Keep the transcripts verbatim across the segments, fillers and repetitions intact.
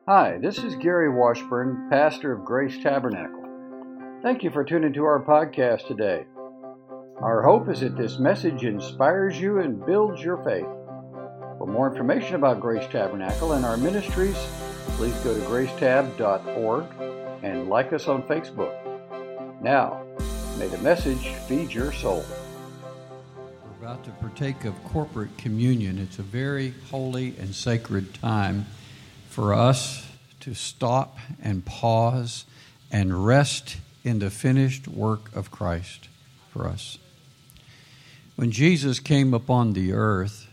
Hi, this is Gary Washburn, pastor of Grace Tabernacle. Thank you for tuning to our podcast today. Our hope is that this message inspires you and builds your faith. For more information about Grace Tabernacle and our ministries, please go to grace tab dot org and like us on Facebook. Now, may the message feed your soul. We're about to partake of corporate communion. It's a very holy and sacred time for us to stop and pause and rest in the finished work of Christ for us. When Jesus came upon the earth,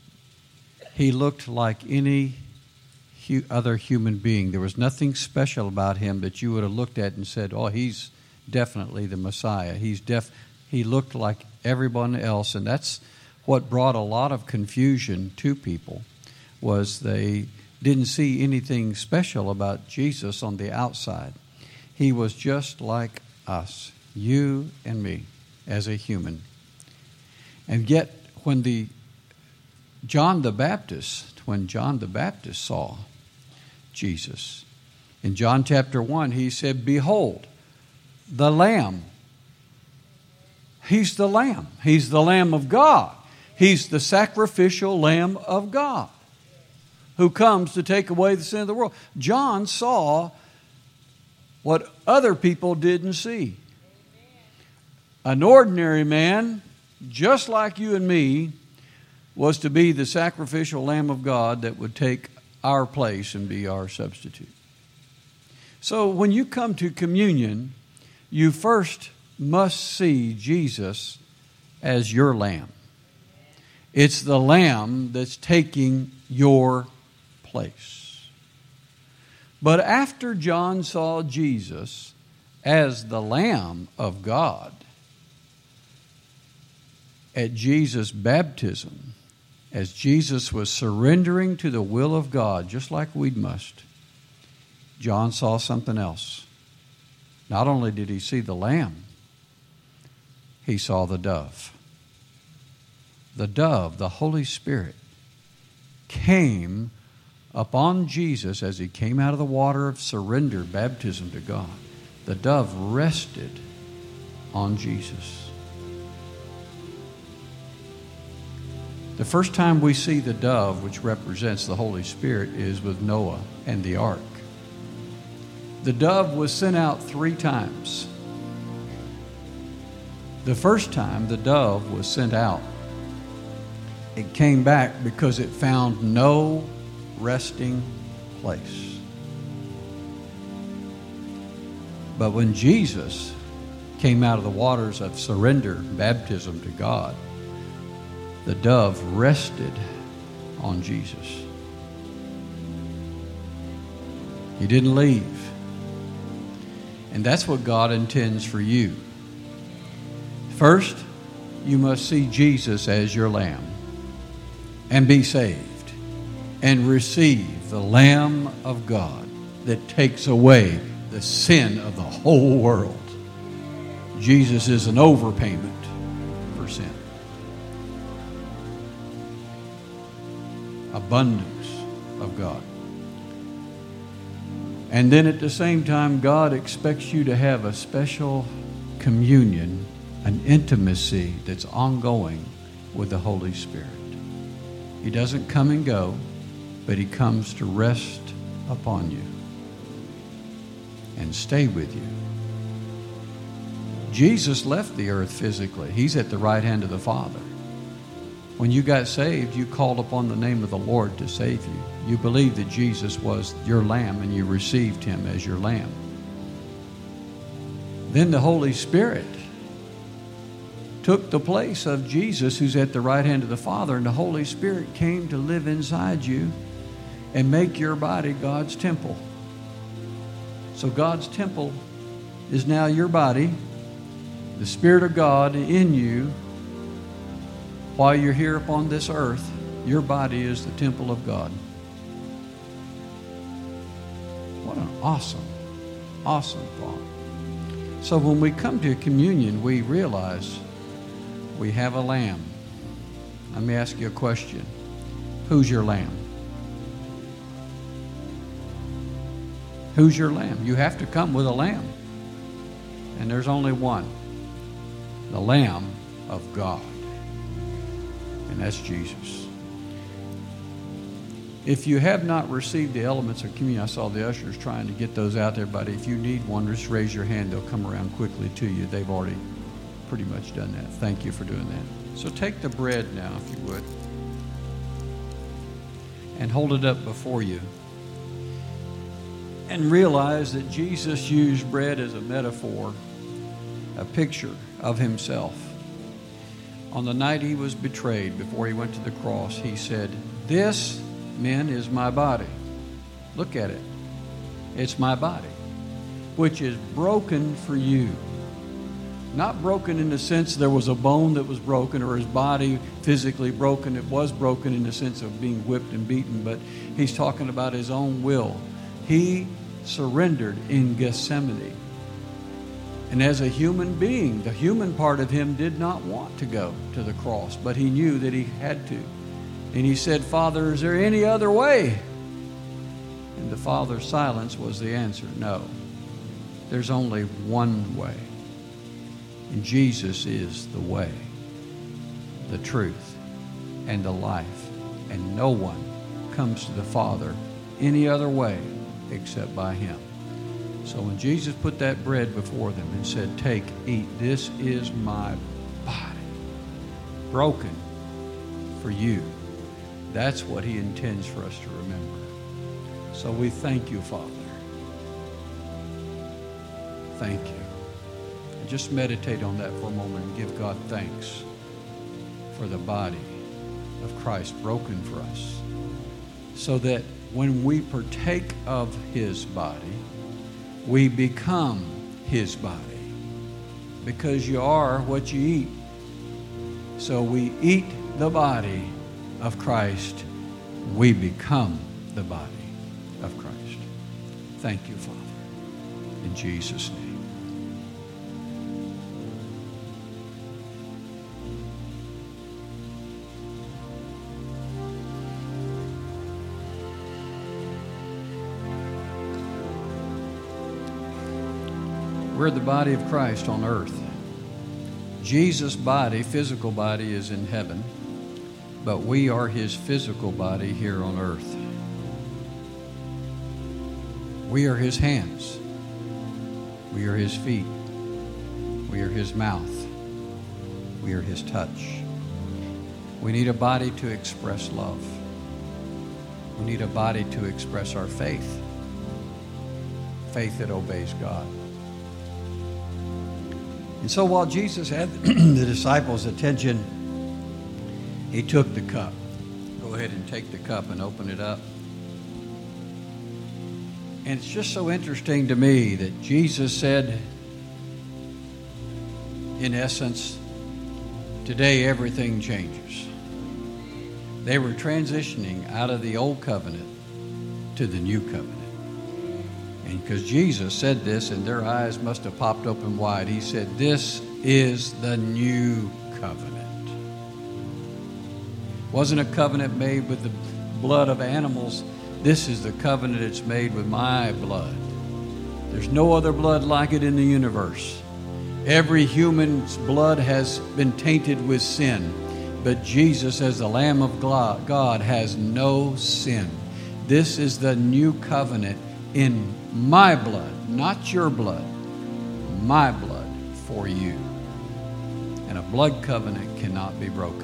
he looked like any hu- other human being. There was nothing special about him that you would have looked at and said, oh, he's definitely the Messiah. He's def- he looked like everyone else, and that's what brought a lot of confusion to people, was they didn't see anything special about Jesus on the outside. He was just like us, you and me, as a human. And yet, when the John the Baptist, when John the Baptist saw Jesus, in John chapter one, he said, "Behold, the Lamb." He's the Lamb. He's the Lamb of God. He's the sacrificial Lamb of God, who comes to take away the sin of the world. John saw what other people didn't see. An ordinary man, just like you and me, was to be the sacrificial Lamb of God that would take our place and be our substitute. So when you come to communion, you first must see Jesus as your lamb. It's the lamb that's taking your place. But after John saw Jesus as the Lamb of God, at Jesus' baptism, as Jesus was surrendering to the will of God, just like we must, John saw something else. Not only did he see the Lamb, he saw the dove. The dove, the Holy Spirit, came upon Jesus as he came out of the water of surrender, baptism to God. The dove rested on Jesus. The first time we see the dove, which represents the Holy Spirit, is with Noah and the ark. The dove was sent out three times. The first time the dove was sent out, it came back because it found no resting place. But when Jesus came out of the waters of surrender, baptism to God, the dove rested on Jesus. He didn't leave. And that's what God intends for you. First, you must see Jesus as your lamb and be saved and receive the Lamb of God that takes away the sin of the whole world. Jesus is an overpayment for sin. Abundance of God. And then at the same time, God expects you to have a special communion, an intimacy that's ongoing with the Holy Spirit. He doesn't come and go, but he comes to rest upon you and stay with you. Jesus left the earth physically. He's at the right hand of the Father. When you got saved, you called upon the name of the Lord to save you. You believed that Jesus was your lamb and you received him as your lamb. Then the Holy Spirit took the place of Jesus, who's at the right hand of the Father, and the Holy Spirit came to live inside you and make your body God's temple. So God's temple is now your body, the Spirit of God in you. While you're here upon this earth, your body is the temple of God. What an awesome, awesome thought. So when we come to communion, we realize we have a lamb. Let me ask you a question. Who's your lamb? Who's your lamb? You have to come with a lamb. And there's only one. The Lamb of God. And that's Jesus. If you have not received the elements of communion, I saw the ushers trying to get those out there, buddy. If you need one, just raise your hand. They'll come around quickly to you. They've already pretty much done that. Thank you for doing that. So take the bread now, if you would, and hold it up before you. And realize that Jesus used bread as a metaphor, a picture of himself. On the night he was betrayed, before he went to the cross, he said, "This, men, is my body." Look at it. It's my body, which is broken for you. Not broken in the sense there was a bone that was broken or his body physically broken. It was broken in the sense of being whipped and beaten, but he's talking about his own will. He surrendered in Gethsemane. And as a human being, the human part of him did not want to go to the cross, but he knew that he had to. And he said, "Father, is there any other way?" And the Father's silence was the answer. No, there's only one way. And Jesus is the way, the truth, and the life. And no one comes to the Father any other way except by him. So when Jesus put that bread before them and said, "Take, eat, this is my body, broken for you," that's what he intends for us to remember. So we thank you, Father. Thank you. And just meditate on that for a moment and give God thanks for the body of Christ broken for us, so that when we partake of his body, we become his body, because you are what you eat. So we eat the body of Christ, we become the body of Christ. Thank you, Father, in Jesus' name. We're the body of Christ on earth. Jesus' body, physical body, is in heaven, but we are his physical body here on earth. We are his hands. We are his feet. We are his mouth. We are his touch. We need a body to express love. We need a body to express our faith. Faith that obeys God. And so while Jesus had the disciples' attention, he took the cup. Go ahead and take the cup and open it up. And it's just so interesting to me that Jesus said, in essence, today everything changes. They were transitioning out of the old covenant to the new covenant. And because Jesus said this, and their eyes must have popped open wide, he said, "This is the new covenant." It wasn't a covenant made with the blood of animals. This is the covenant that's made with my blood. There's no other blood like it in the universe. Every human's blood has been tainted with sin, but Jesus, as the Lamb of God, has no sin. This is the new covenant in my blood, not your blood, my blood for you. And a blood covenant cannot be broken.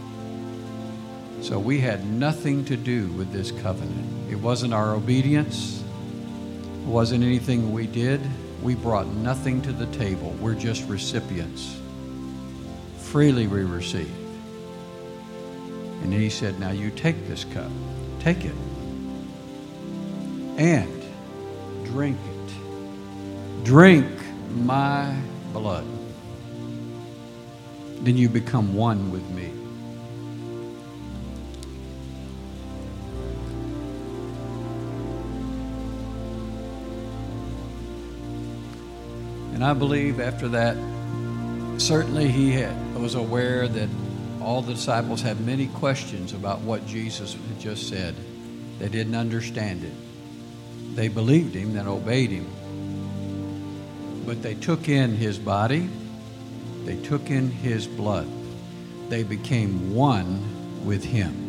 So we had nothing to do with this covenant. It wasn't our obedience. It wasn't anything we did. We brought nothing to the table. We're just recipients. Freely we receive. And then he said, "Now you take this cup. Take it. And drink it. Drink my blood. Then you become one with me." And I believe after that, certainly he had, was aware that all the disciples had many questions about what Jesus had just said. They didn't understand it. They believed him and obeyed him. But they took in his body. They took in his blood. They became one with him.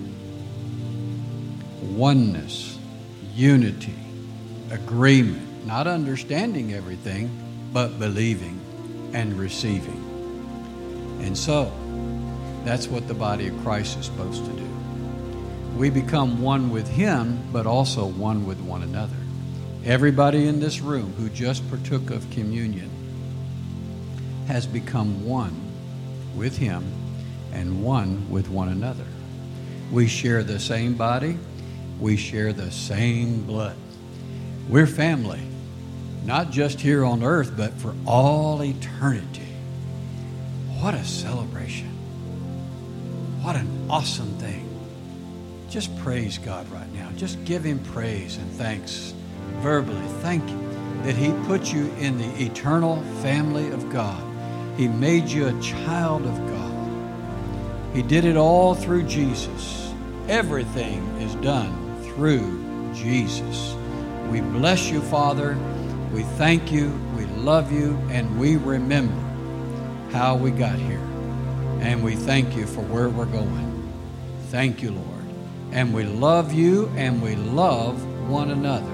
Oneness, unity, agreement, not understanding everything, but believing and receiving. And so, that's what the body of Christ is supposed to do. We become one with him, but also one with one another. Everybody in this room who just partook of communion has become one with him and one with one another. We share the same body. We share the same blood. We're family, not just here on earth, but for all eternity. What a celebration. What an awesome thing. Just praise God right now. Just give him praise and thanks verbally. Thank you that he put you in the eternal family of God. He made you a child of God. He did it all through Jesus. Everything is done through Jesus. We bless you, Father. We thank you. We love you. And we remember how we got here. And we thank you for where we're going. Thank you, Lord. And we love you and we love one another.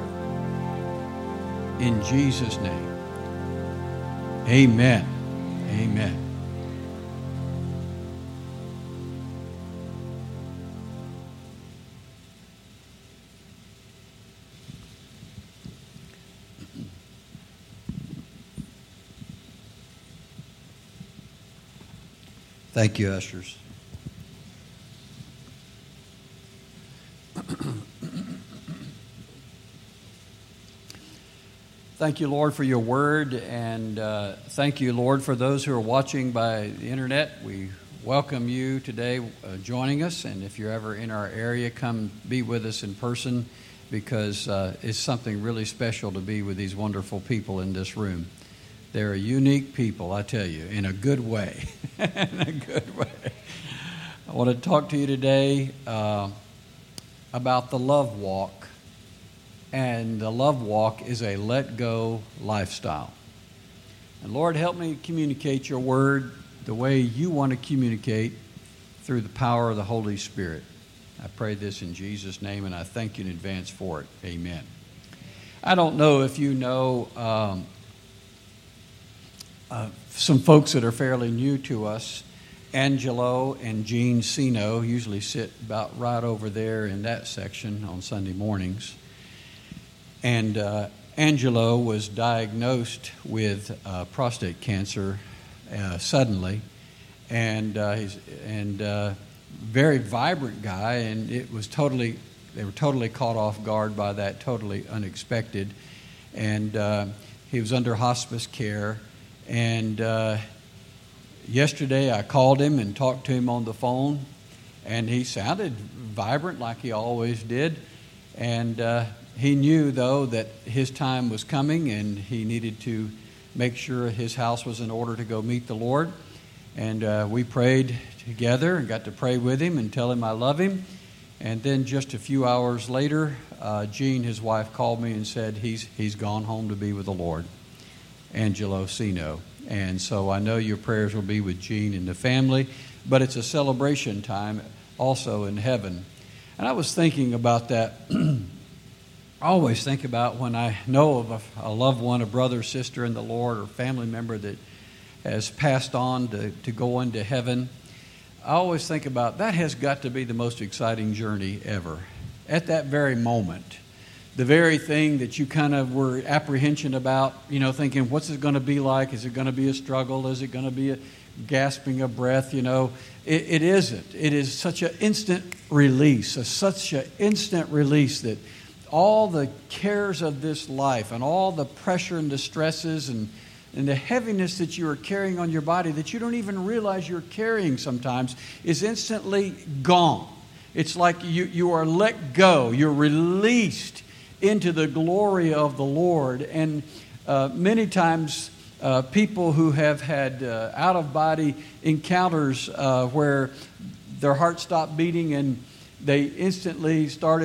In Jesus' name. Amen. Amen. Thank you, ushers. Thank you, Lord, for your word, and uh, thank you, Lord, for those who are watching by the internet. We welcome you today uh, joining us, and if you're ever in our area, come be with us in person, because uh, it's something really special to be with these wonderful people in this room. They're a unique people, I tell you, in a good way. In a good way. I want to talk to you today uh, about the love walk. And the love walk is a let-go lifestyle. And Lord, help me communicate your word the way you want to communicate through the power of the Holy Spirit. I pray this in Jesus' name, and I thank you in advance for it. Amen. I don't know if you know um, uh, some folks that are fairly new to us. Angelo and Jean Sino usually sit about right over there in that section on Sunday mornings. And uh, Angelo was diagnosed with uh, prostate cancer uh, suddenly, and uh, he's and uh, very vibrant guy, and it was totally they were totally caught off guard by that, totally unexpected, and uh, he was under hospice care. And uh, yesterday I called him and talked to him on the phone, and he sounded vibrant like he always did, and. Uh, He knew, though, that his time was coming and he needed to make sure his house was in order to go meet the Lord. And uh, we prayed together and got to pray with him and tell him I love him. And then just a few hours later, uh, Jean, his wife, called me and said he's he's gone home to be with the Lord, Angelo Sino. And so I know your prayers will be with Jean and the family, but it's a celebration time also in heaven. And I was thinking about that. I always think about when I know of a, a loved one, a brother, sister in the Lord, or family member that has passed on to, to go into heaven. I always think about that has got to be the most exciting journey ever. At that very moment, the very thing that you kind of were apprehension about, you know, thinking, what's it going to be like? Is it going to be a struggle? Is it going to be a gasping of breath? You know, it, it isn't. It is such an instant release, a, such an instant release that all the cares of this life and all the pressure and the stresses and, and the heaviness that you are carrying on your body that you don't even realize you're carrying sometimes is instantly gone. It's like you, you are let go. You're released into the glory of the Lord. And uh, many times uh, people who have had uh, out-of-body encounters uh, where their heart stopped beating and they instantly started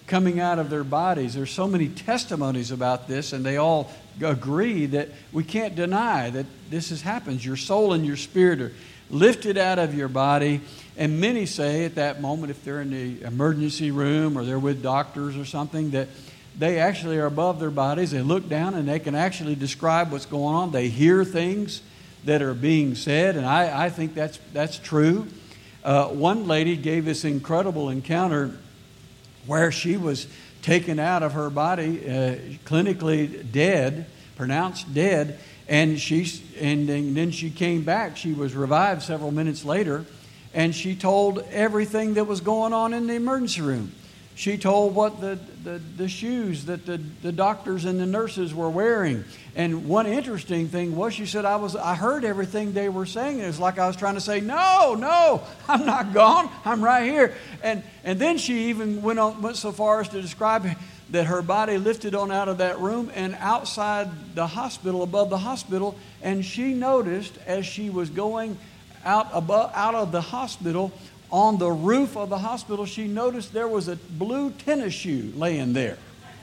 coming out of their bodies. There's so many testimonies about this, and they all agree that we can't deny that this has happened. Your soul and your spirit are lifted out of your body, and many say at that moment, if they're in the emergency room or they're with doctors or something, that they actually are above their bodies. They look down and they can actually describe what's going on. They hear things that are being said, and I, I think that's that's true. Uh, one lady gave this incredible encounter where she was taken out of her body, uh, clinically dead, pronounced dead, and she and then she came back. She was revived several minutes later, and she told everything that was going on in the emergency room. She told what the, the, the shoes that the, the doctors and the nurses were wearing. And one interesting thing was she said, I was I heard everything they were saying. It was like I was trying to say, no, no, I'm not gone. I'm right here. And and then she even went on went so far as to describe that her body lifted on out of that room and outside the hospital, above the hospital, and she noticed as she was going out above out of the hospital, on the roof of the hospital, she noticed there was a blue tennis shoe laying there.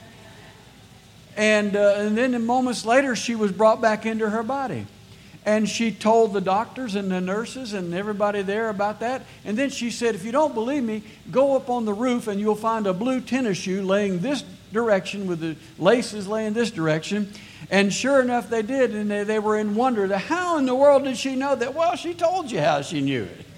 And, uh, and then moments later, she was brought back into her body. And she told the doctors and the nurses and everybody there about that. And then she said, if you don't believe me, go up on the roof and you'll find a blue tennis shoe laying this direction with the laces laying this direction. And sure enough, they did. And they, they were in wonder. How in the world did she know that? Well, she told you how she knew it.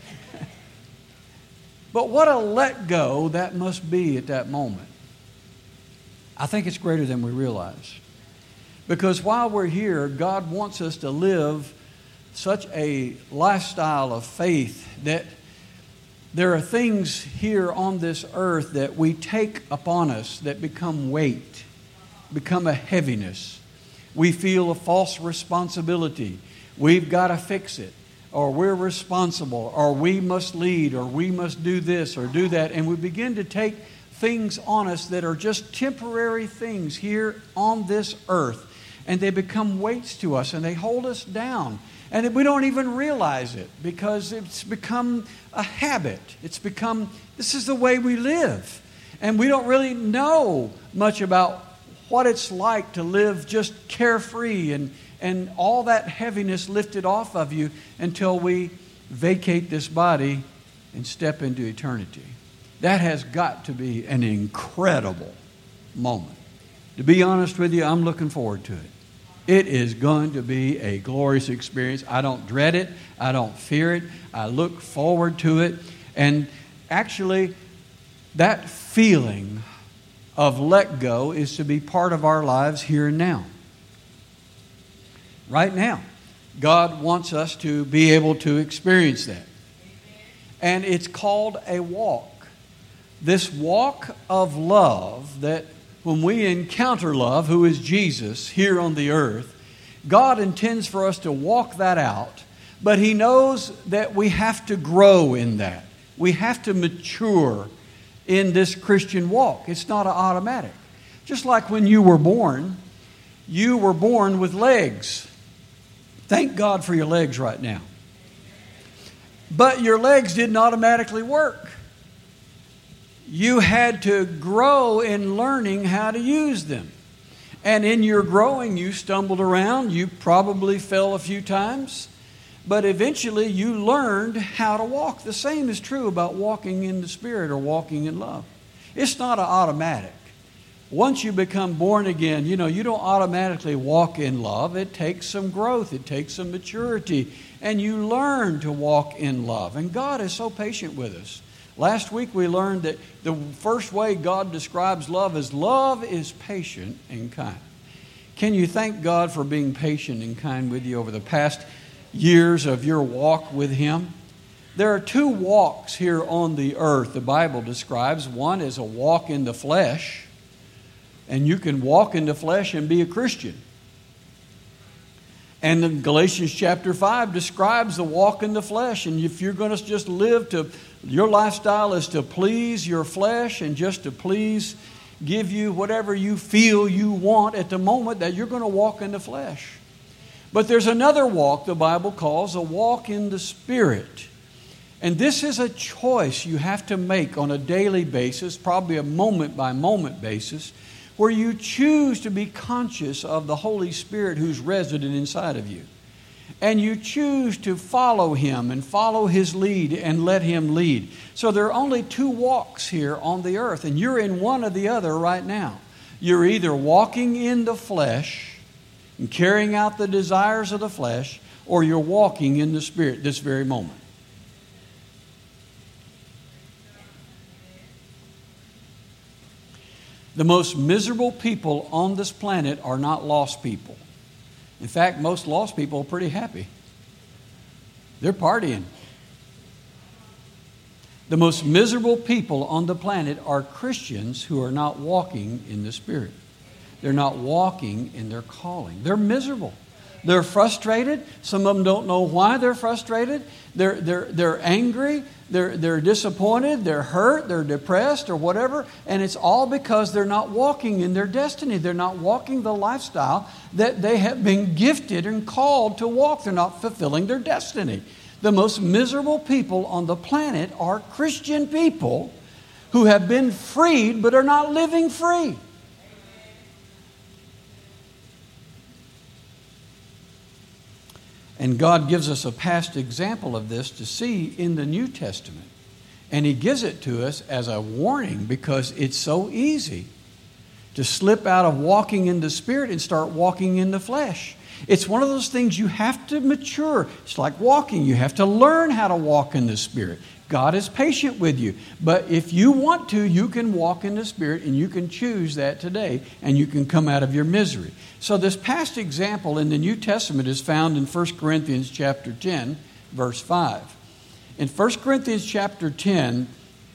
But what a let go that must be at that moment. I think it's greater than we realize. Because while we're here, God wants us to live such a lifestyle of faith that there are things here on this earth that we take upon us that become weight, become a heaviness. We feel a false responsibility. We've got to fix it. Or we're responsible, or we must lead, or we must do this or do that. And we begin to take things on us that are just temporary things here on this earth. And they become weights to us, and they hold us down. And we don't even realize it because it's become a habit. It's become, this is the way we live. And we don't really know much about what it's like to live just carefree and And all that heaviness lifted off of you until we vacate this body and step into eternity. That has got to be an incredible moment. To be honest with you, I'm looking forward to it. It is going to be a glorious experience. I don't dread it. I don't fear it. I look forward to it. And actually, that feeling of let go is to be part of our lives here and now. Right now, God wants us to be able to experience that. And it's called a walk. This walk of love that when we encounter love, who is Jesus, here on the earth, God intends for us to walk that out, but He knows that we have to grow in that. We have to mature in this Christian walk. It's not automatic. Just like when you were born, you were born with legs. Thank God for your legs right now. But your legs didn't automatically work. You had to grow in learning how to use them. And in your growing, you stumbled around. You probably fell a few times. But eventually, you learned how to walk. The same is true about walking in the Spirit or walking in love. It's not an automatic. Once you become born again, you know, you don't automatically walk in love. It takes some growth. It takes some maturity. And you learn to walk in love. And God is so patient with us. Last week we learned that the first way God describes love is love is patient and kind. Can you thank God for being patient and kind with you over the past years of your walk with Him? There are two walks here on the earth the Bible describes. One is a walk in the flesh. And you can walk in the flesh and be a Christian. And then Galatians chapter five describes the walk in the flesh. And if you're going to just live to, your lifestyle is to please your flesh and just to please, give you whatever you feel you want at the moment, that you're going to walk in the flesh. But there's another walk the Bible calls a walk in the Spirit. And this is a choice you have to make on a daily basis, probably a moment-by-moment basis, where you choose to be conscious of the Holy Spirit who's resident inside of you. And you choose to follow Him and follow His lead and let Him lead. So there are only two walks here on the earth, and you're in one or the other right now. You're either walking in the flesh and carrying out the desires of the flesh, or you're walking in the Spirit this very moment. The most miserable people on this planet are not lost people. In fact, most lost people are pretty happy. They're partying. The most miserable people on the planet are Christians who are not walking in the Spirit. They're not walking in their calling. They're miserable. They're frustrated. Some of them don't know why they're frustrated. They're, they're, they're angry. They're, they're disappointed. They're hurt. They're depressed or whatever. And it's all because they're not walking in their destiny. They're not walking the lifestyle that they have been gifted and called to walk. They're not fulfilling their destiny. The most miserable people on the planet are Christian people who have been freed but are not living free. And God gives us a past example of this to see in the New Testament. And He gives it to us as a warning because it's so easy to slip out of walking in the Spirit and start walking in the flesh. It's one of those things you have to mature. It's like walking. You have to learn how to walk in the Spirit. God is patient with you. But if you want to, you can walk in the Spirit, and you can choose that today, and you can come out of your misery. So this past example in the New Testament is found in First Corinthians chapter ten, verse five. In First Corinthians chapter ten,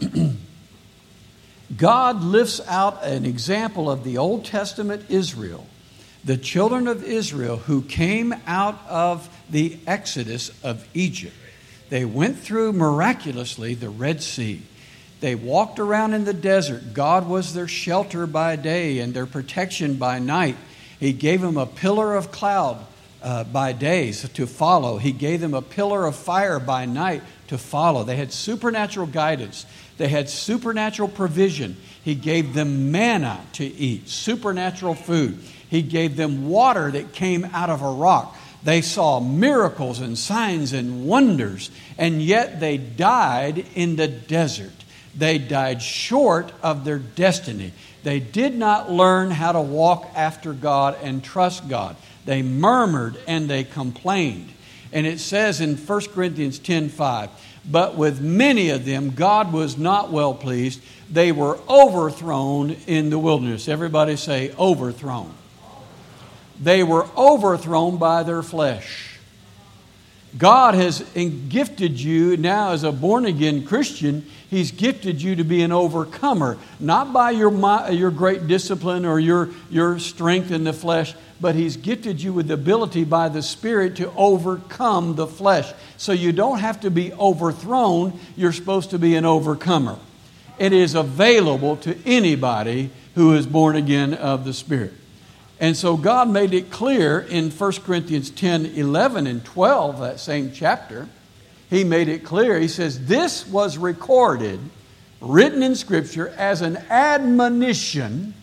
God lifts out an example of the Old Testament Israel, the children of Israel who came out of the exodus of Egypt. They went through miraculously the Red Sea. They walked around in the desert. God was their shelter by day and their protection by night. He gave them a pillar of cloud uh, by day to follow. He gave them a pillar of fire by night to follow. They had supernatural guidance. They had supernatural provision. He gave them manna to eat, supernatural food. He gave them water that came out of a rock. They saw miracles and signs and wonders, and yet they died in the desert. They died short of their destiny. They did not learn how to walk after God and trust God. They murmured and they complained. And it says in First Corinthians ten five, but with many of them God was not well pleased. They were overthrown in the wilderness. Everybody say overthrown. They were overthrown by their flesh. God has gifted you now as a born-again Christian. He's gifted you to be an overcomer, not by your your great discipline or your, your strength in the flesh, but He's gifted you with the ability by the Spirit to overcome the flesh. So you don't have to be overthrown. You're supposed to be an overcomer. It is available to anybody who is born again of the Spirit. And so God made it clear in First Corinthians ten, eleven, and twelve, that same chapter. He made it clear. He says, this was recorded, written in Scripture as an admonition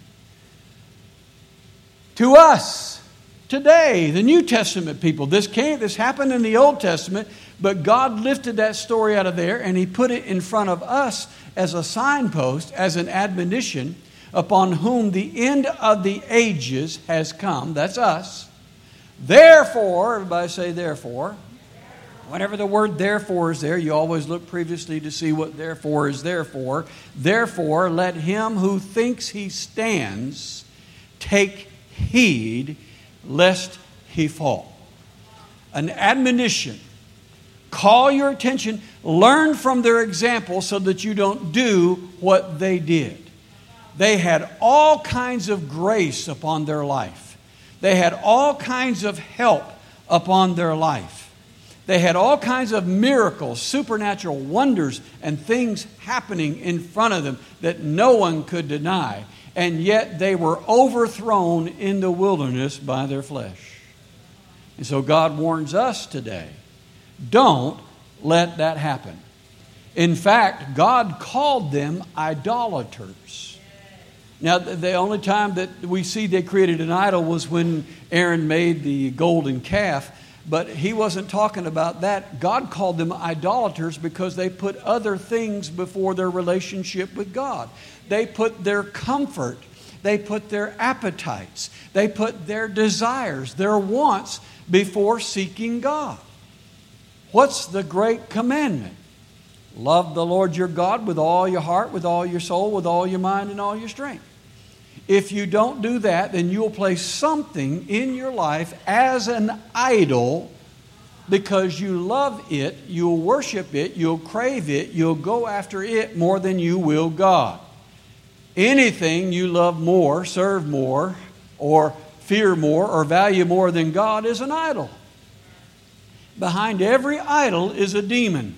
to us today, the New Testament people. This came, this happened in the Old Testament, but God lifted that story out of there and He put it in front of us as a signpost, as an admonition, upon whom the end of the ages has come. That's us. Therefore, everybody say therefore. Whenever the word therefore is there, you always look previously to see what therefore is there for. Therefore, let him who thinks he stands take heed lest he fall. An admonition. Call your attention. Learn from their example so that you don't do what they did. They had all kinds of grace upon their life. They had all kinds of help upon their life. They had all kinds of miracles, supernatural wonders, and things happening in front of them that no one could deny. And yet they were overthrown in the wilderness by their flesh. And so God warns us today, don't let that happen. In fact, God called them idolaters. Now, the only time that we see they created an idol was when Aaron made the golden calf. But he wasn't talking about that. God called them idolaters because they put other things before their relationship with God. They put their comfort, they put their appetites, they put their desires, their wants before seeking God. What's the great commandment? Love the Lord your God with all your heart, with all your soul, with all your mind, and all your strength. If you don't do that, then you'll place something in your life as an idol because you love it, you'll worship it, you'll crave it, you'll go after it more than you will God. Anything you love more, serve more, or fear more, or value more than God is an idol. Behind every idol is a demon.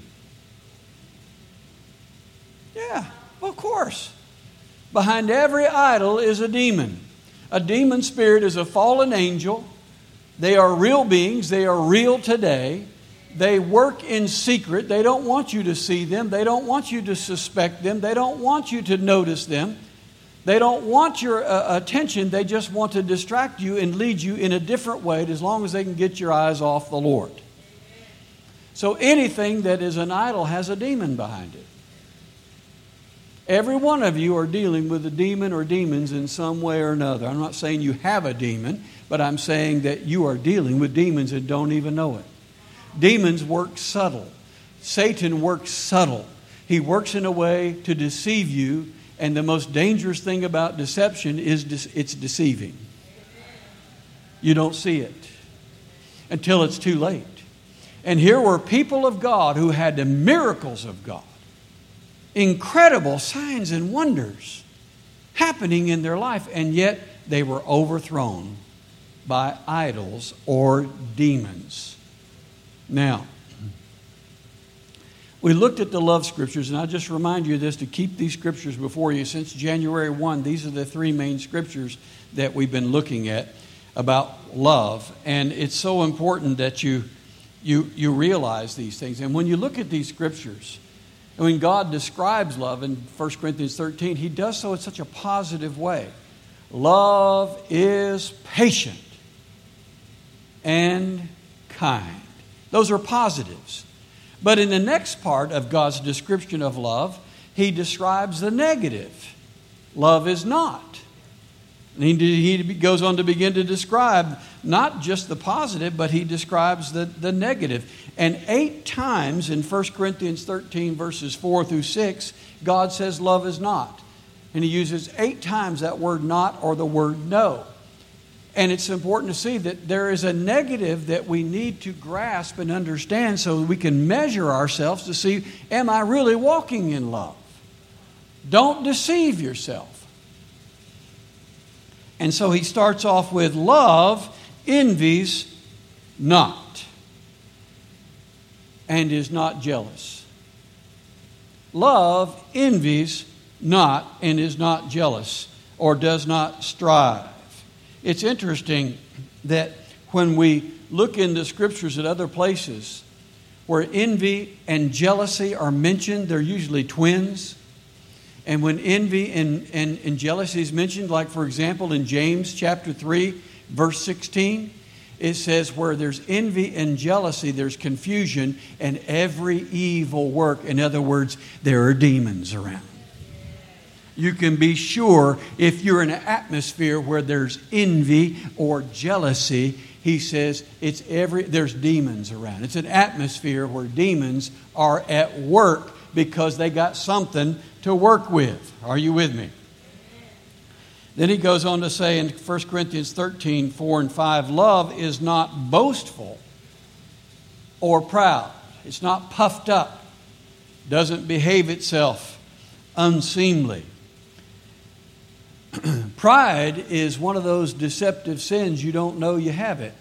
Yeah, of course. Behind every idol is a demon. A demon spirit is a fallen angel. They are real beings. They are real today. They work in secret. They don't want you to see them. They don't want you to suspect them. They don't want you to notice them. They don't want your uh, attention. They just want to distract you and lead you in a different way as long as they can get your eyes off the Lord. So anything that is an idol has a demon behind it. Every one of you are dealing with a demon or demons in some way or another. I'm not saying you have a demon, but I'm saying that you are dealing with demons and don't even know it. Demons work subtle. Satan works subtle. He works in a way to deceive you, and the most dangerous thing about deception is de- it's deceiving. You don't see it until it's too late. And here were people of God who had the miracles of God. Incredible signs and wonders happening in their life, and yet they were overthrown by idols or demons. Now, we looked at the love scriptures, and I'll just remind you of this to keep these scriptures before you. Since January first, these are the three main scriptures that we've been looking at about love, and it's so important that you you you realize these things. And when you look at these scriptures, and when God describes love in First Corinthians thirteen, He does so in such a positive way. Love is patient and kind. Those are positives. But in the next part of God's description of love, He describes the negative. Love is not. And he, he goes on to begin to describe not just the positive, but He describes the, the negative. And eight times in First Corinthians thirteen, verses four through six, God says love is not. And He uses eight times that word not or the word no. And it's important to see that there is a negative that we need to grasp and understand so that we can measure ourselves to see, am I really walking in love? Don't deceive yourself. And so he starts off with love envies not and is not jealous. Love envies not and is not jealous or does not strive. It's interesting that when we look in the scriptures at other places where envy and jealousy are mentioned, they're usually twins. And when envy and, and, and jealousy is mentioned, like for example in James chapter three, verse sixteen, it says where there's envy and jealousy, there's confusion and every evil work. In other words, there are demons around. You can be sure if you're in an atmosphere where there's envy or jealousy, he says it's every there's demons around. It's an atmosphere where demons are at work because they got something to work with. Are you with me? Then he goes on to say in First Corinthians thirteen, four and five, love is not boastful or proud. It's not puffed up. Doesn't behave itself unseemly. Pride is one of those deceptive sins you don't know you have it.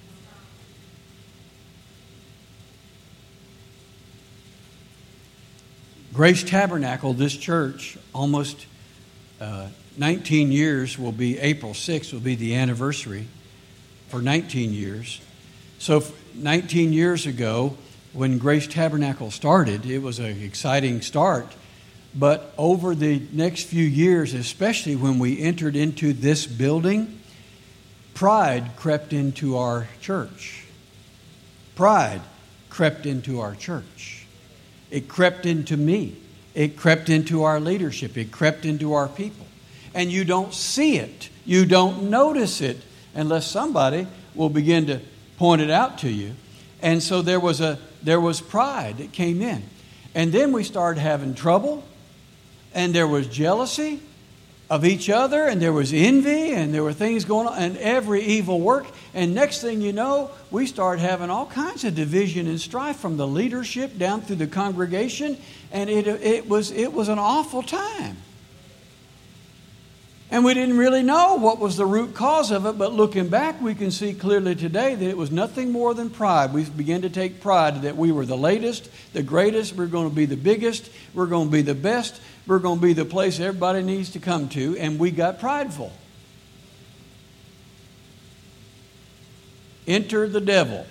Grace Tabernacle, this church, almost uh, nineteen years will be, April sixth will be the anniversary for nineteen years. So nineteen years ago, when Grace Tabernacle started, it was an exciting start. But over the next few years, especially when we entered into this building, pride crept into our church. Pride crept into our church. It crept into me. It crept into our leadership. It crept into our people. And you don't see it. You don't notice it unless somebody will begin to point it out to you. And so there was a there was pride that came in. And then we started having trouble. And there was jealousy of each other, and there was envy, and there were things going on, and every evil work. And next thing you know, we started having all kinds of division and strife from the leadership down through the congregation, and it it was it was an awful time. And we didn't really know what was the root cause of it, but looking back, we can see clearly today that it was nothing more than pride. We began to take pride that we were the latest, the greatest, we're going to be the biggest, we're going to be the best, we're going to be the place everybody needs to come to, and we got prideful. Enter the devil.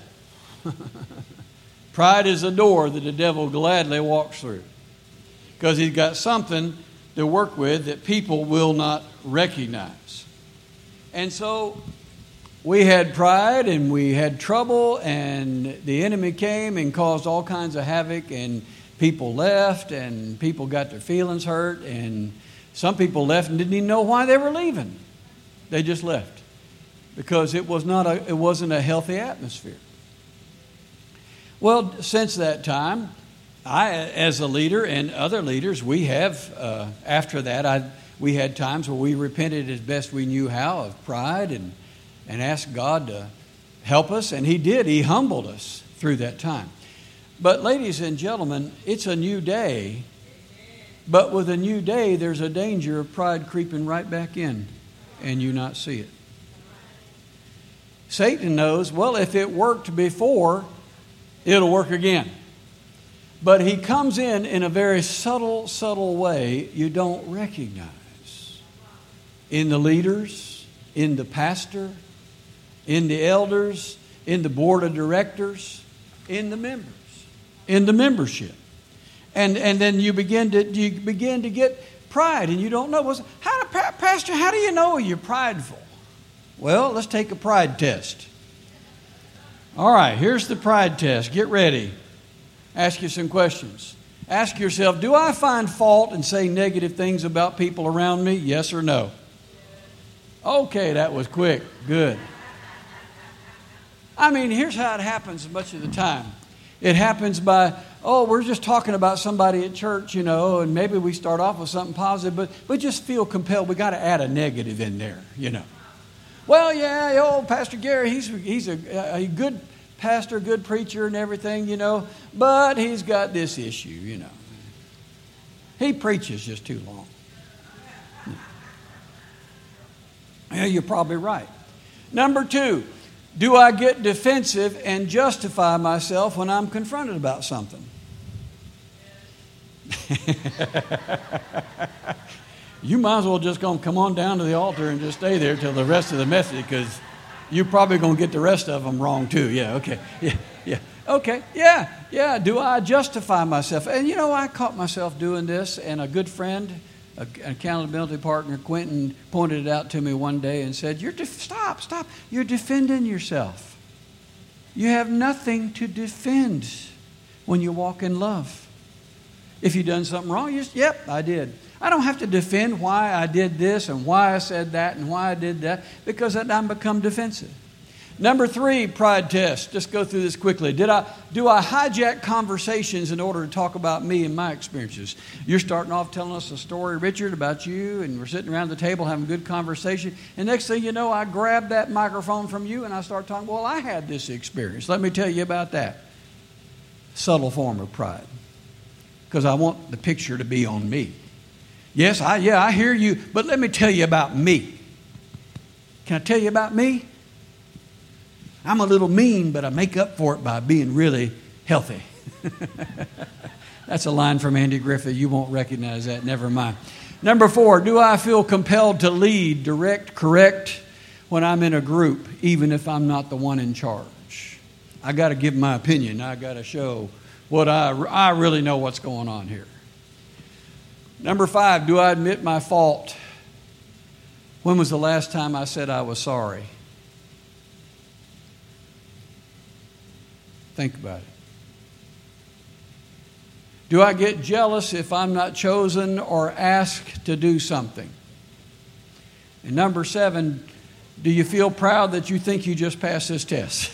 Pride is a door that the devil gladly walks through, because he's got something to work with that people will not recognize. And so we had pride and we had trouble, and the enemy came and caused all kinds of havoc, and people left, and people got their feelings hurt, and some people left and didn't even know why they were leaving. They just left because it was not a it wasn't a healthy atmosphere. Well, since that time, I, as a leader and other leaders, we have, uh, after that, I, we had times where we repented as best we knew how of pride and, and asked God to help us, and He did. He humbled us through that time. But ladies and gentlemen, it's a new day, but with a new day, there's a danger of pride creeping right back in, and you not see it. Satan knows, well, if it worked before, it'll work again. But he comes in in a very subtle, subtle way you don't recognize. In the leaders, in the pastor, in the elders, in the board of directors, in the members, in the membership. And and then you begin to you begin to get pride, and you don't know. How, Pastor, how do you know you're prideful? Well, let's take a pride test. All right, here's the pride test. Get ready. Ask you some questions. Ask yourself, do I find fault and say negative things about people around me? Yes or no? Okay, that was quick. Good. I mean, here's how it happens much of the time. It happens by, oh, we're just talking about somebody at church, you know, and maybe we start off with something positive, but we just feel compelled. We got to add a negative in there, you know. Well, yeah, old Pastor Gary, he's he's a, a good pastor, good preacher and everything, you know, but he's got this issue, you know. He preaches just too long. Yeah, you're probably right. Number two, do I get defensive and justify myself when I'm confronted about something? You might as well just go come on down to the altar and just stay there till the rest of the message, because you're probably going to get the rest of them wrong too. Yeah, okay. Yeah, yeah. Okay, yeah, yeah. Do I justify myself? And you know, I caught myself doing this, and a good friend, an accountability partner, Quentin, pointed it out to me one day and said, "You're def- stop, stop. You're defending yourself. You have nothing to defend when you walk in love. If you've done something wrong, you just, yep, I did. I don't have to defend why I did this and why I said that and why I did that, because I'm become defensive." Number three, pride test. Just go through this quickly. Did I do I hijack conversations in order to talk about me and my experiences? You're starting off telling us a story, Richard, about you, and we're sitting around the table having a good conversation. And next thing you know, I grab that microphone from you and I start talking, well, I had this experience. Let me tell you about that. Subtle form of pride. Because I want the picture to be on me. Yes, I yeah, I hear you, but let me tell you about me. Can I tell you about me? I'm a little mean, but I make up for it by being really healthy. That's a line from Andy Griffith. You won't recognize that. Never mind. Number four, do I feel compelled to lead, direct, correct when I'm in a group, even if I'm not the one in charge? I got to give my opinion. I got to show what I, I really know what's going on here. Number five, do I admit my fault? When was the last time I said I was sorry? Think about it. Do I get jealous if I'm not chosen or asked to do something? And number seven, do you feel proud that you think you just passed this test?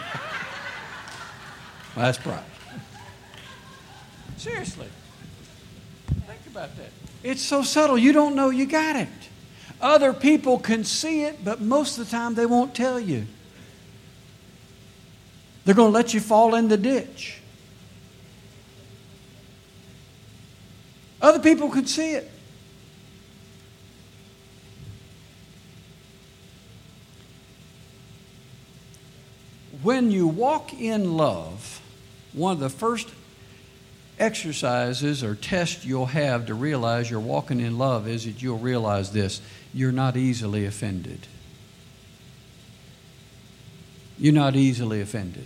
Well, that's pride. Seriously. Think about that. It's so subtle, you don't know you got it. Other people can see it, but most of the time they won't tell you. They're going to let you fall in the ditch. Other people can see it. When you walk in love, one of the first exercises or tests you'll have to realize you're walking in love is that you'll realize this: you're not easily offended. You're not easily offended.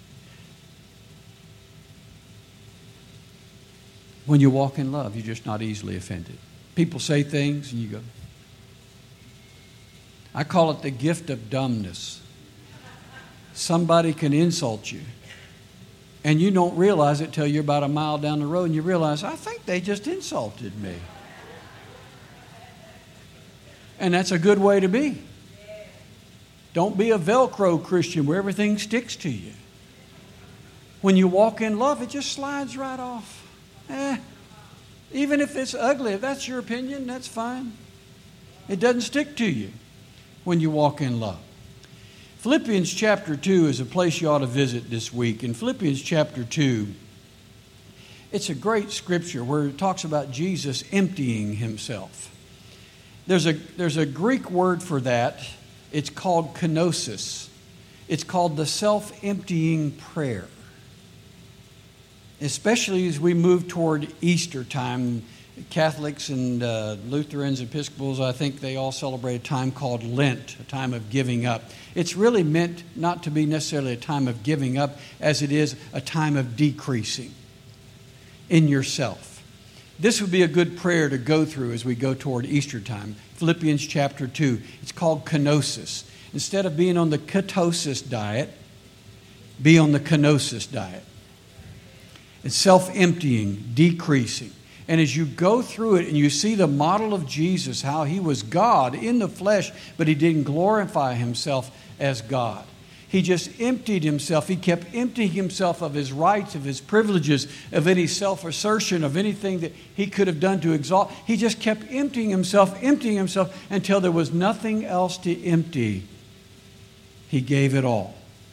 When you walk in love, you're just not easily offended. People say things and you go. I call it the gift of dumbness. Somebody can insult you, and you don't realize it till you're about a mile down the road, and you realize, I think they just insulted me. And that's a good way to be. Don't be a Velcro Christian where everything sticks to you. When you walk in love, it just slides right off. Eh, even if it's ugly, if that's your opinion, that's fine. It doesn't stick to you when you walk in love. Philippians chapter two is a place you ought to visit this week. In Philippians chapter two, it's a great scripture where it talks about Jesus emptying himself. There's a, there's a Greek word for that. It's called kenosis. It's called the self-emptying prayer. Especially as we move toward Easter time, Catholics and uh, Lutherans, Episcopals, I think they all celebrate a time called Lent, a time of giving up. It's really meant not to be necessarily a time of giving up as it is a time of decreasing in yourself. This would be a good prayer to go through as we go toward Easter time. Philippians chapter two. It's called kenosis. Instead of being on the ketosis diet, be on the kenosis diet. It's self-emptying, decreasing. And as you go through it and you see the model of Jesus, how he was God in the flesh, but he didn't glorify himself as God. He just emptied himself. He kept emptying himself of his rights, of his privileges, of any self-assertion, of anything that he could have done to exalt. He just kept emptying himself, emptying himself until there was nothing else to empty. He gave it all.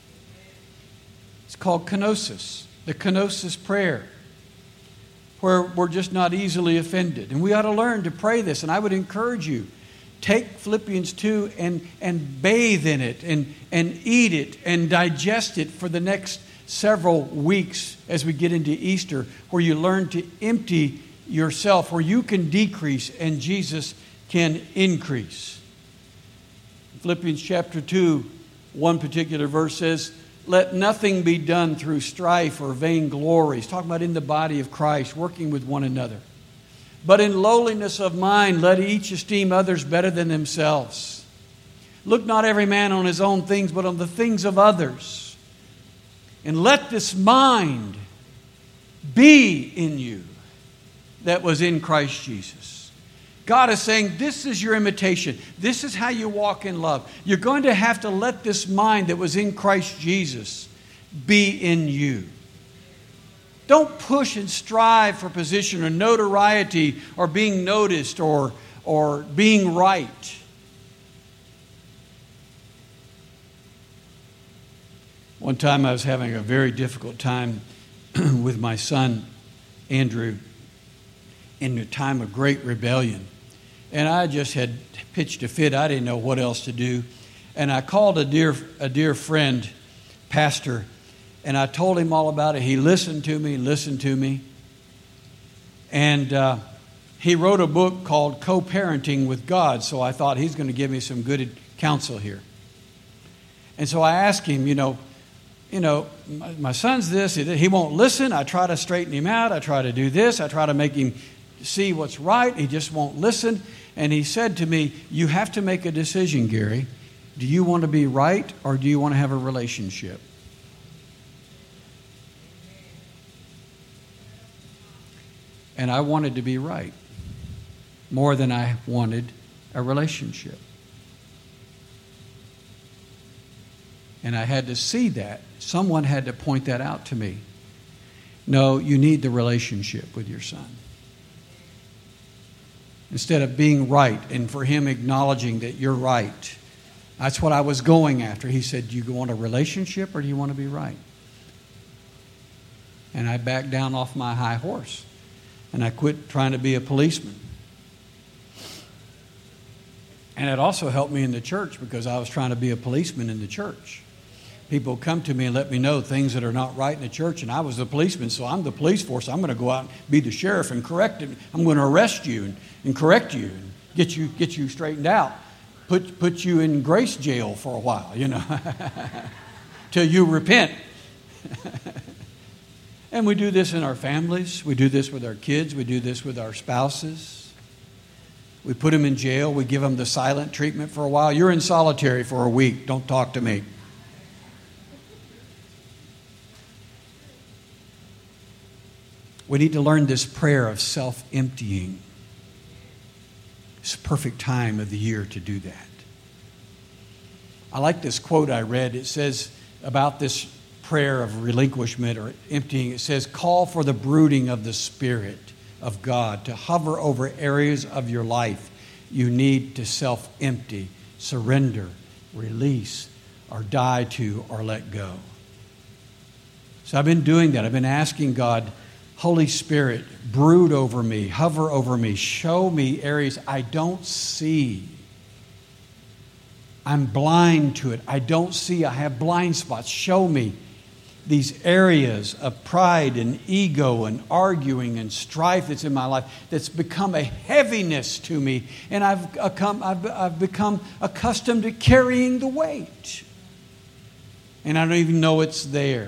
It's called kenosis, the kenosis prayer, where we're just not easily offended. And we ought to learn to pray this. And I would encourage you, take Philippians two and, and bathe in it and, and eat it and digest it for the next several weeks as we get into Easter, where you learn to empty yourself, where you can decrease and Jesus can increase. Philippians chapter two, one particular verse says, let nothing be done through strife or vainglory. He's talking about in the body of Christ, working with one another. But in lowliness of mind, let each esteem others better than themselves. Look not every man on his own things, but on the things of others. And let this mind be in you that was in Christ Jesus. God is saying, this is your imitation. This is how you walk in love. You're going to have to let this mind that was in Christ Jesus be in you. Don't push and strive for position or notoriety or being noticed or, or being right. One time I was having a very difficult time with my son, Andrew, in a time of great rebellion. And I just had pitched a fit. I didn't know what else to do. And I called a dear a dear friend, pastor, and I told him all about it. He listened to me, listened to me. And uh, he wrote a book called Co-Parenting with God. So I thought he's going to give me some good counsel here. And so I asked him, you know, you know, my, my son's this, he won't listen. I try to straighten him out. I try to do this. I try to make him see what's right. He just won't listen. And he said to me, you have to make a decision, Gary. Do you want to be right or do you want to have a relationship? And I wanted to be right more than I wanted a relationship. And I had to see that. Someone had to point that out to me. No, you need the relationship with your son. Instead of being right and for him acknowledging that you're right. That's what I was going after. He said, do you want a relationship or do you want to be right? And I backed down off my high horse. And I quit trying to be a policeman. And it also helped me in the church because I was trying to be a policeman in the church. People come to me and let me know things that are not right in the church, and I was the policeman, so I'm the police force. I'm going to go out and be the sheriff and correct it. I'm going to arrest you and, and correct you and get you get you straightened out. Put put you in grace jail for a while, you know, till you repent. And we do this in our families. We do this with our kids. We do this with our spouses. We put them in jail. We give them the silent treatment for a while. You're in solitary for a week. Don't talk to me. We need to learn this prayer of self-emptying. It's a perfect time of the year to do that. I like this quote I read. It says about this prayer of relinquishment or emptying. It says, call for the brooding of the Spirit of God to hover over areas of your life you need to self-empty, surrender, release, or die to, or let go. So I've been doing that. I've been asking God, Holy Spirit, brood over me, hover over me, show me areas I don't see. I'm blind to it. I don't see. I have blind spots. Show me these areas of pride and ego and arguing and strife that's in my life that's become a heaviness to me. And I've become, I've, I've become accustomed to carrying the weight. And I don't even know it's there.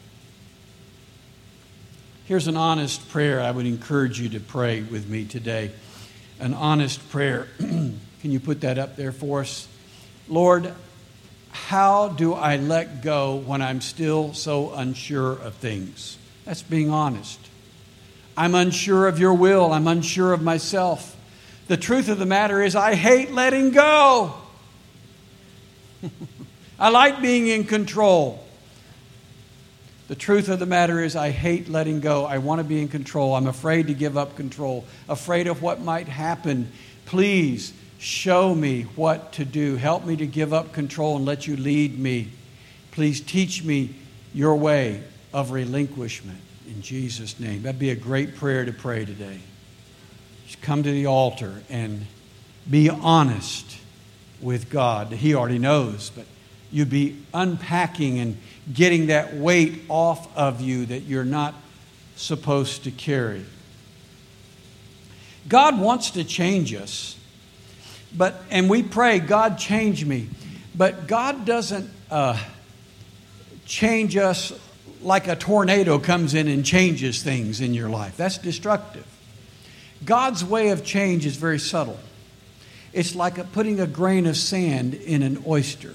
Here's an honest prayer I would encourage you to pray with me today. An honest prayer. Can you put that up there for us? Lord, how do I let go when I'm still so unsure of things? That's being honest. I'm unsure of your will. I'm unsure of myself. The truth of the matter is I hate letting go. I like being in control. The truth of the matter is I hate letting go. I want to be in control. I'm afraid to give up control, afraid of what might happen. Please show me what to do. Help me to give up control and let you lead me. Please teach me your way of relinquishment in Jesus' name. That'd be a great prayer to pray today. Just come to the altar and be honest with God. He already knows, but you'd be unpacking and getting that weight off of you that you're not supposed to carry. God wants to change us, but and we pray, God, change me. But God doesn't uh, change us like a tornado comes in and changes things in your life. That's destructive. God's way of change is very subtle. It's like a, putting a grain of sand in an oyster.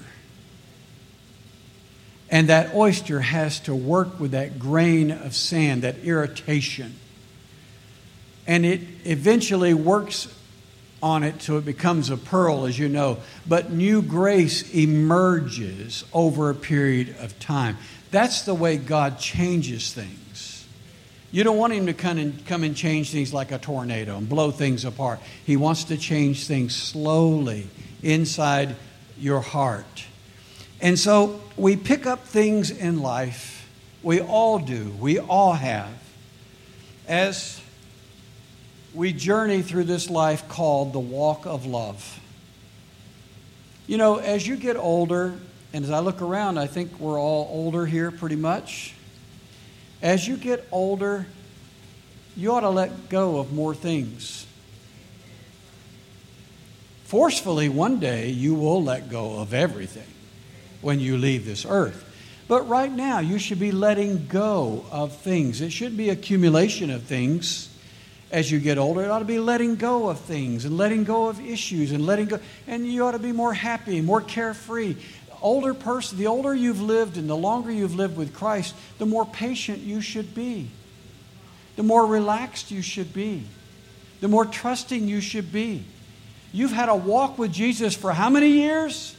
And that oyster has to work with that grain of sand, that irritation. And it eventually works on it so it becomes a pearl, as you know. But new grace emerges over a period of time. That's the way God changes things. You don't want Him to come and, come and change things like a tornado and blow things apart. He wants to change things slowly inside your heart. And so we pick up things in life. We all do. We all have. As we journey through this life called the walk of love. You know, as you get older, and as I look around, I think we're all older here pretty much. As you get older, you ought to let go of more things. Forcefully, one day, you will let go of everything when you leave this earth. But right now, you should be letting go of things. It shouldn't be accumulation of things as you get older. It ought to be letting go of things and letting go of issues and letting go. And you ought to be more happy, more carefree. Older person, the older you've lived and the longer you've lived with Christ, the more patient you should be. The more relaxed you should be. The more trusting you should be. You've had a walk with Jesus for how many years?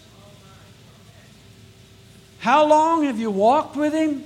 How long have you walked with Him?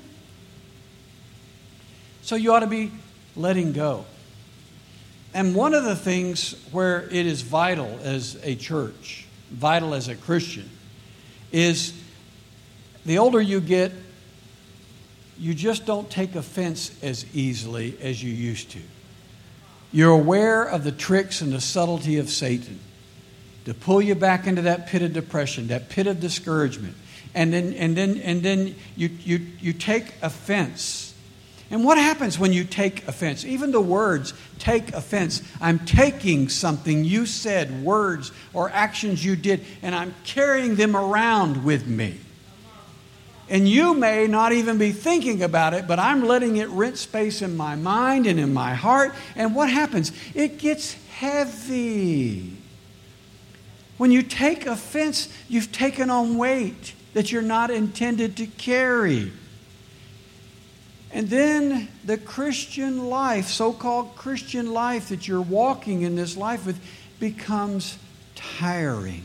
So you ought to be letting go. And one of the things where it is vital as a church, vital as a Christian, is the older you get, you just don't take offense as easily as you used to. You're aware of the tricks and the subtlety of Satan to pull you back into that pit of depression, that pit of discouragement. And then and then and then you you you take offense. And what happens when you take offense? Even the words take offense. I'm taking something you said, words or actions you did, and I'm carrying them around with me. And you may not even be thinking about it, but I'm letting it rent space in my mind and in my heart. And what happens? It gets heavy. When you take offense, you've taken on weight that you're not intended to carry. And then the Christian life, so-called Christian life that you're walking in this life with, becomes tiring.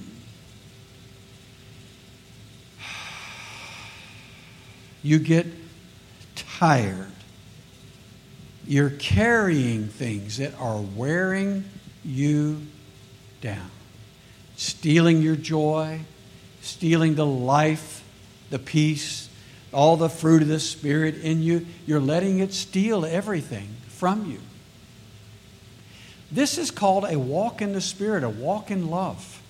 You get tired. You're carrying things that are wearing you down. Stealing your joy, stealing the life, the peace, all the fruit of the Spirit in you. You're letting it steal everything from you. This is called a walk in the Spirit, a walk in love.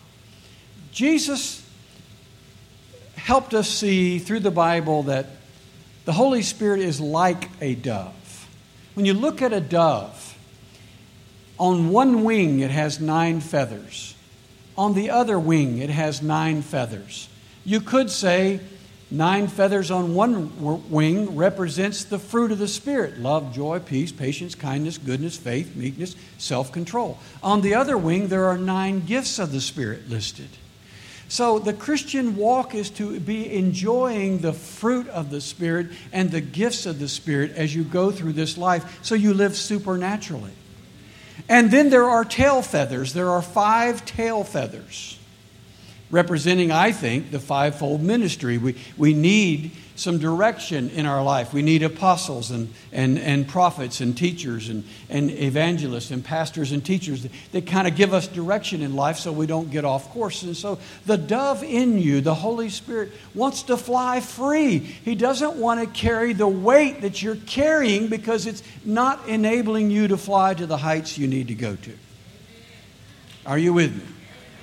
Jesus helped us see through the Bible that the Holy Spirit is like a dove. When you look at a dove, on one wing it has nine feathers. On the other wing it has nine feathers. You could say nine feathers on one wing represents the fruit of the Spirit: love, joy, peace, patience, kindness, goodness, faith, meekness, self-control. On the other wing there are nine gifts of the Spirit listed. So the Christian walk is to be enjoying the fruit of the Spirit and the gifts of the Spirit as you go through this life, so you live supernaturally. And then there are tail feathers. There are five tail feathers, representing, I think, the fivefold ministry. We, we need some direction in our life. We need apostles and, and, and prophets and teachers and, and evangelists and pastors and teachers that, that kind of give us direction in life so we don't get off course. And so the dove in you, the Holy Spirit, wants to fly free. He doesn't want to carry the weight that you're carrying because it's not enabling you to fly to the heights you need to go to. Are you with me?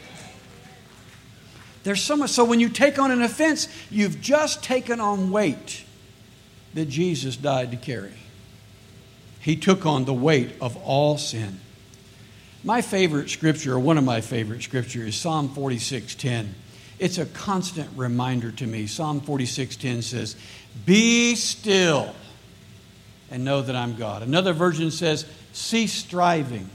There's so much. So when you take on an offense, you've just taken on weight that Jesus died to carry. He took on the weight of all sin. My favorite scripture, or one of my favorite scriptures, is Psalm forty-six ten. It's a constant reminder to me. Psalm forty-six ten says, "Be still and know that I'm God." Another version says, "Cease striving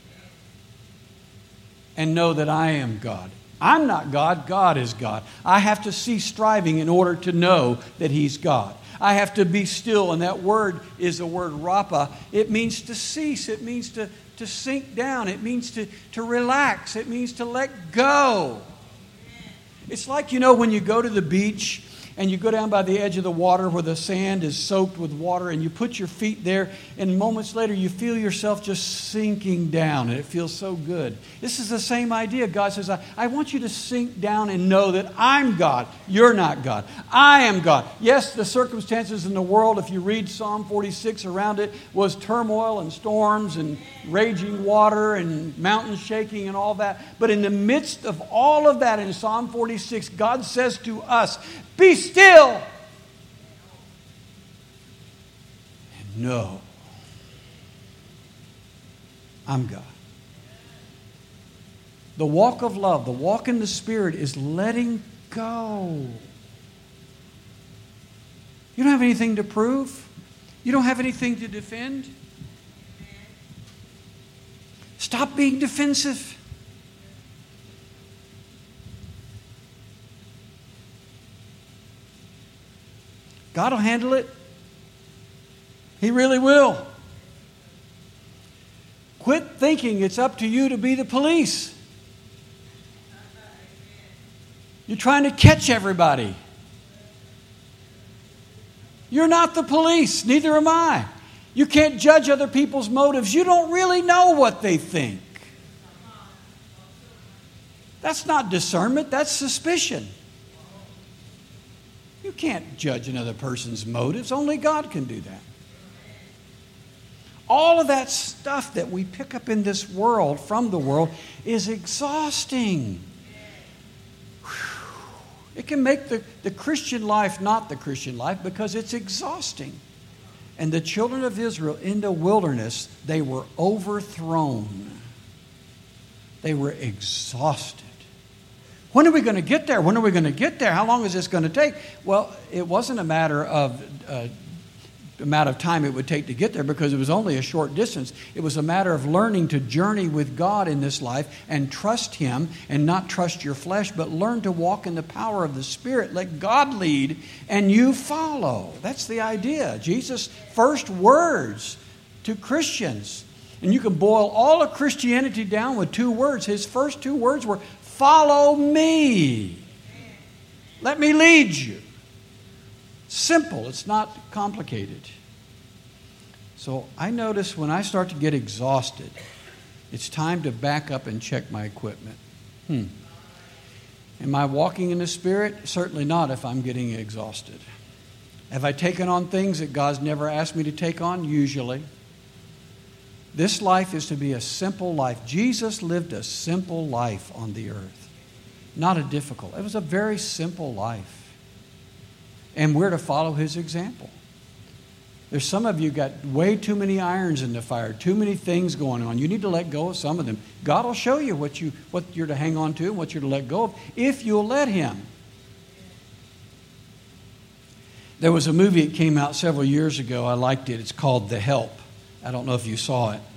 and know that I am God." I'm not God, God is God. I have to cease striving in order to know that He's God. I have to be still, and that word is the word rapa. It means to cease. It means to, to sink down. It means to, to relax. It means to let go. It's like, you know, when you go to the beach and you go down by the edge of the water where the sand is soaked with water, and you put your feet there, and moments later you feel yourself just sinking down, and it feels so good. This is the same idea. God says, I, I want you to sink down and know that I'm God. You're not God. I am God. Yes, the circumstances in the world, if you read Psalm forty-six, around it was turmoil and storms and raging water and mountains shaking and all that. But in the midst of all of that, in Psalm forty-six, God says to us, "Be still and know I'm God." The walk of love, the walk in the Spirit, is letting go. You don't have anything to prove. You don't have anything to defend. Stop being defensive. God will handle it. He really will. Quit thinking it's up to you to be the police. You're trying to catch everybody. You're not the police. Neither am I. You can't judge other people's motives. You don't really know what they think. That's not discernment. That's suspicion. You can't judge another person's motives. Only God can do that. All of that stuff that we pick up in this world, from the world, is exhausting. It can make the, the Christian life not the Christian life because it's exhausting. And the children of Israel in the wilderness, they were overthrown. They were exhausted. When are we going to get there? When are we going to get there? How long is this going to take? Well, it wasn't a matter of uh, amount of time it would take to get there because it was only a short distance. It was a matter of learning to journey with God in this life and trust Him and not trust your flesh, but learn to walk in the power of the Spirit. Let God lead and you follow. That's the idea. Jesus' first words to Christians. And you can boil all of Christianity down with two words. His first two words were, follow me. Let me lead you. Simple. It's not complicated. So I notice when I start to get exhausted, it's time to back up and check my equipment. Hmm. Am I walking in the Spirit? Certainly not if I'm getting exhausted. Have I taken on things that God's never asked me to take on? Usually. This life is to be a simple life. Jesus lived a simple life on the earth. Not a difficult. It was a very simple life. And we're to follow His example. There's some of you got way too many irons in the fire, too many things going on. You need to let go of some of them. God will show you what, you, what you're to hang on to and what you're to let go of if you'll let Him. There was a movie that came out several years ago. I liked it. It's called The Help. I don't know if you saw it.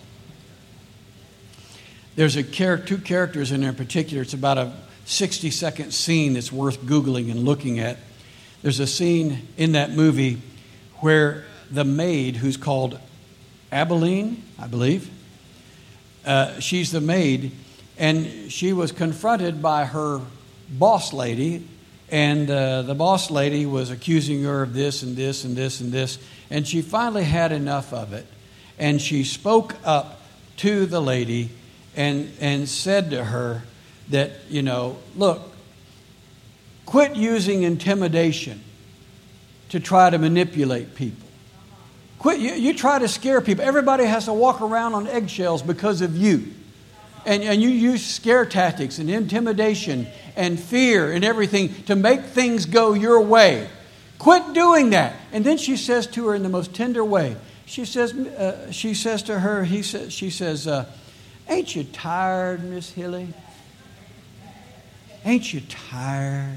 There's a char- two characters in there in particular. It's about a sixty-second scene that's worth Googling and looking at. There's a scene in that movie where the maid, who's called Abilene, I believe, uh, she's the maid, and she was confronted by her boss lady, and uh, the boss lady was accusing her of this and this and this and this, and she finally had enough of it, and she spoke up to the lady and and said to her that, you know, look, quit using intimidation to try to manipulate people. Quit. You, you try to scare people. Everybody has to walk around on eggshells because of you. And, and you use scare tactics and intimidation and fear and everything to make things go your way. Quit doing that. And then she says to her in the most tender way, she says, uh, she says to her, he says, she says, uh, ain't you tired, Miss Hilly? Ain't you tired?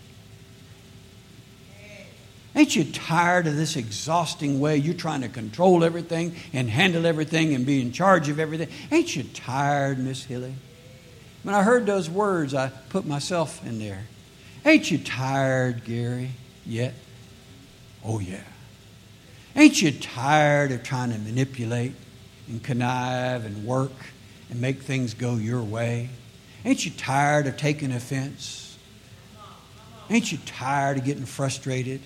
Ain't you tired of this exhausting way you're trying to control everything and handle everything and be in charge of everything? Ain't you tired, Miss Hilly? When I heard those words, I put myself in there. Ain't you tired, Gary, yet? Oh, yeah. Ain't you tired of trying to manipulate and connive and work and make things go your way? Ain't you tired of taking offense? Ain't you tired of getting frustrated?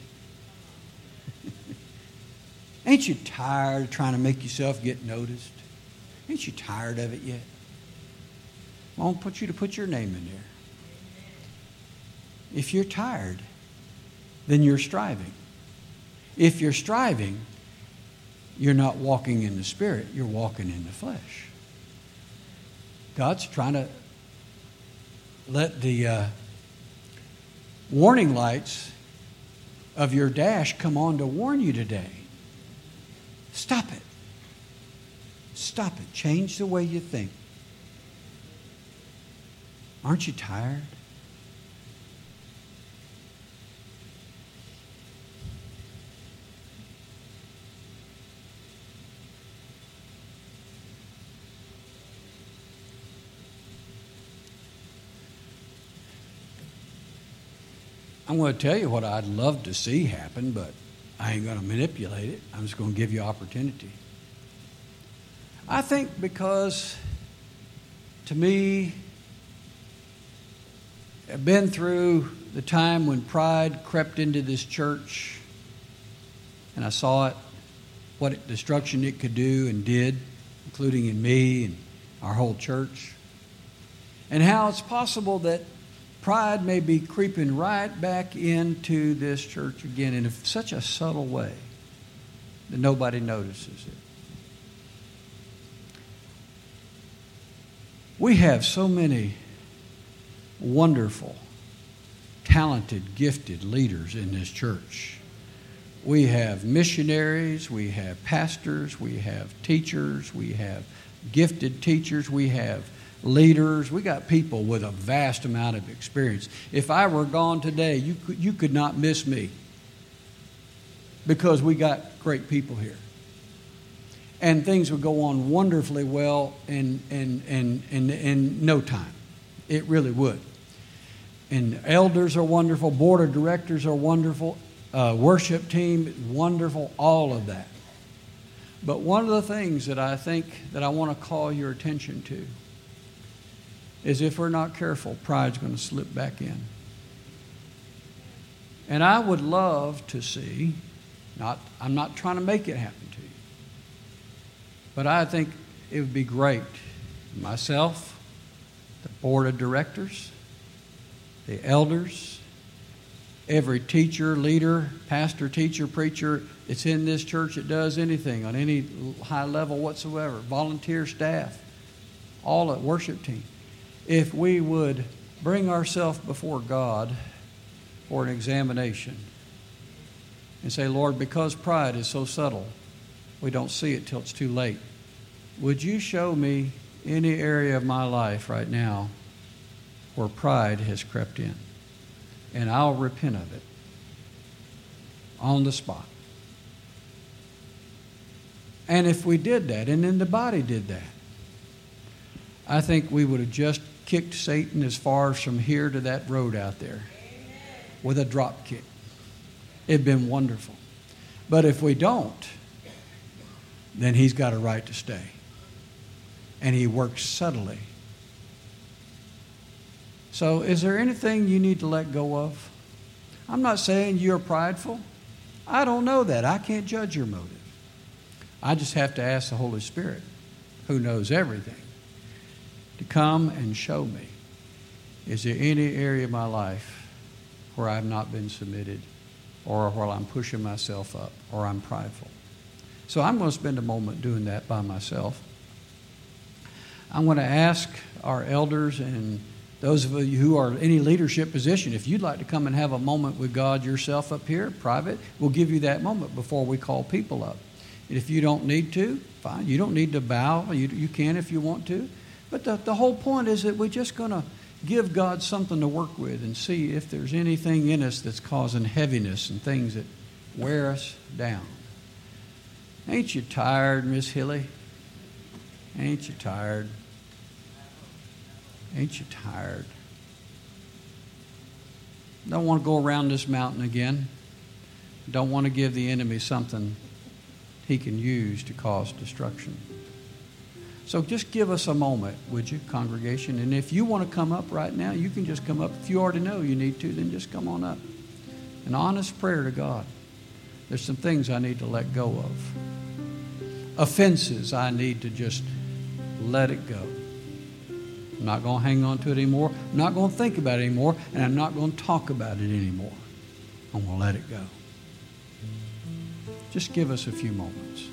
Ain't you tired of trying to make yourself get noticed? Ain't you tired of it yet? I won't put you to put your name in there. If you're tired, then you're striving. If you're striving, you're not walking in the Spirit, you're walking in the flesh. God's trying to let the uh, warning lights of your dash come on to warn you today. Stop it. Stop it. Change the way you think. Aren't you tired? I'm going to tell you what I'd love to see happen, but I ain't going to manipulate it. I'm just going to give you opportunity. I think because, to me, I've been through the time when pride crept into this church, and I saw it, what destruction it could do and did, including in me and our whole church, and how it's possible that pride may be creeping right back into this church again in such a subtle way that nobody notices it. We have so many wonderful, talented, gifted leaders in this church. We have missionaries, we have pastors, we have teachers, we have gifted teachers, we have leaders. We got people with a vast amount of experience. If I were gone today, you could, you could not miss me because we got great people here. And things would go on wonderfully well in, in, in, in, in no time. It really would. And elders are wonderful, board of directors are wonderful, uh, worship team, wonderful, all of that. But one of the things that I think that I want to call your attention to is if we're not careful, pride's going to slip back in. And I would love to see, not, I'm not trying to make it happen to you, but I think it would be great, myself, the board of directors, the elders, every teacher, leader, pastor, teacher, preacher that's in this church that does anything on any high level whatsoever, volunteer staff, all at worship team. If we would bring ourselves before God for an examination and say, Lord, because pride is so subtle, we don't see it till it's too late. Would you show me any area of my life right now where pride has crept in? And I'll repent of it on the spot. And if we did that, and then the body did that, I think we would have just kicked Satan as far as from here to that road out there. Amen. With a drop kick. It'd been wonderful. But if we don't, then he's got a right to stay. And he works subtly. So is there anything you need to let go of? I'm not saying you're prideful. I don't know that. I can't judge your motive. I just have to ask the Holy Spirit, who knows everything, to come and show me, is there any area of my life where I've not been submitted, or where I'm pushing myself up, or I'm prideful? So I'm going to spend a moment doing that by myself. I'm going to ask our elders and those of you who are in any leadership position, if you'd like to come and have a moment with God yourself up here, private, we'll give you that moment before we call people up. And if you don't need to, fine. You don't need to bow. You, you can if you want to. But the, the whole point is that we're just going to give God something to work with and see if there's anything in us that's causing heaviness and things that wear us down. Ain't you tired, Miss Hilly? Ain't you tired? Ain't you tired? Don't want to go around this mountain again. Don't want to give the enemy something he can use to cause destruction. So just give us a moment, would you, congregation? And if you want to come up right now, you can just come up. If you already know you need to, then just come on up. An honest prayer to God. There's some things I need to let go of. Offenses I need to just let it go. I'm not going to hang on to it anymore. I'm not going to think about it anymore. And I'm not going to talk about it anymore. I'm going to let it go. Just give us a few moments.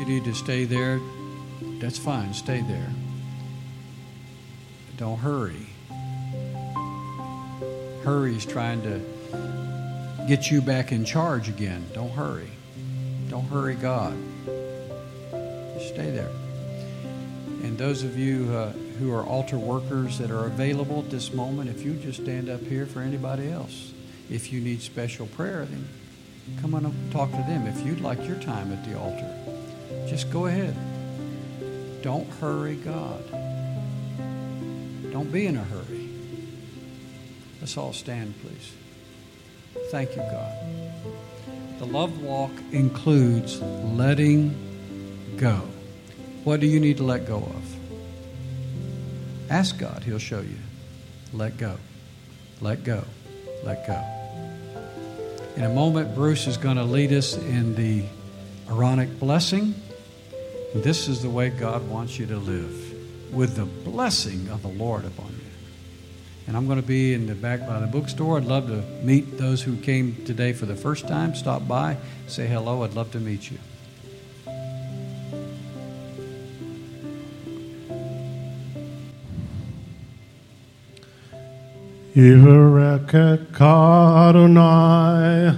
need to stay there, that's fine. Stay there. Don't hurry. Hurry is trying to get you back in charge again. Don't hurry. Don't hurry God. Just stay there. And those of you uh, who are altar workers that are available at this moment, if you just stand up here for anybody else. If you need special prayer, then come on up and talk to them. If you'd like your time at the altar, just go ahead. Don't hurry God. Don't be in a hurry. Let's all stand, please. Thank you, God. The love walk includes letting go. What do you need to let go of? Ask God. He'll show you. Let go. Let go. Let go. In a moment, Bruce is going to lead us in the Aaronic blessing. This is the way God wants you to live, with the blessing of the Lord upon you. And I'm going to be in the back by the bookstore. I'd love to meet those who came today for the first time. Stop by, say hello. I'd love to meet you. Yivreket Adonai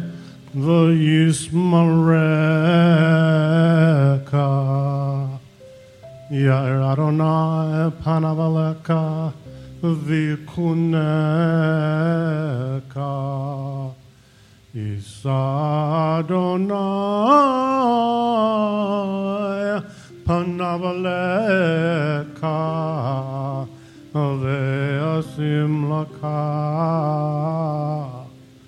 v'yismareka, Yair Adonai panavaleka v'yikuneka, Isa Adonai panavaleka Ve'asim laka.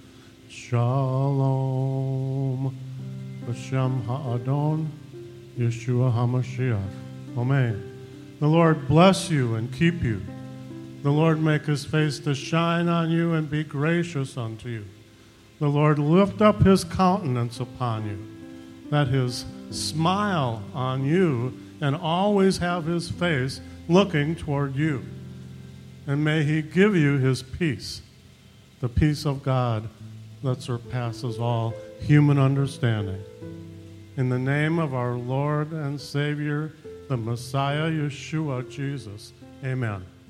Shalom. B'Shem Ha'adon, Yeshua HaMashiach. Amen. The Lord bless you and keep you. The Lord make his face to shine on you and be gracious unto you. The Lord lift up his countenance upon you, that his smile on you, and always have his face looking toward you. And may he give you his peace, the peace of God that surpasses all human understanding. In the name of our Lord and Savior, the Messiah, Yeshua, Jesus, amen.